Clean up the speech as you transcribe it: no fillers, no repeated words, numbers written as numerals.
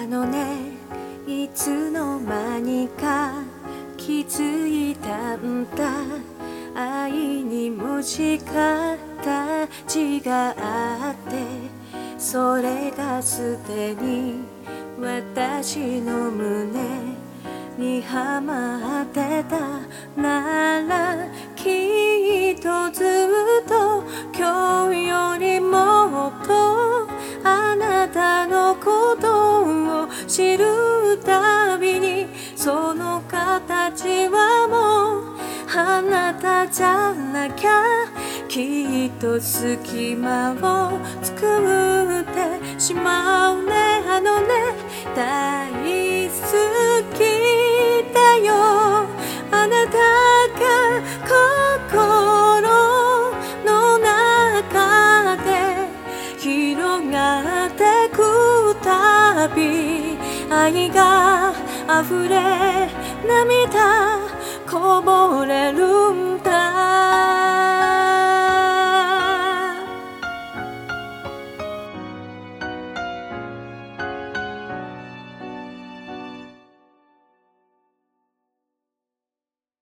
のね、いつの間にか気づいたんだ。愛にもし形があって、それがすでに私の胸にはまってたなら、きっとずっと今日よりもっとあなたのことを知るたびに、その形はもうあなたじゃなきゃ、きっと隙間を作ってしまうね。あのね、大好きだよ、あなたが心の中で広がってくたび、愛が溢れ涙こぼれるんだ。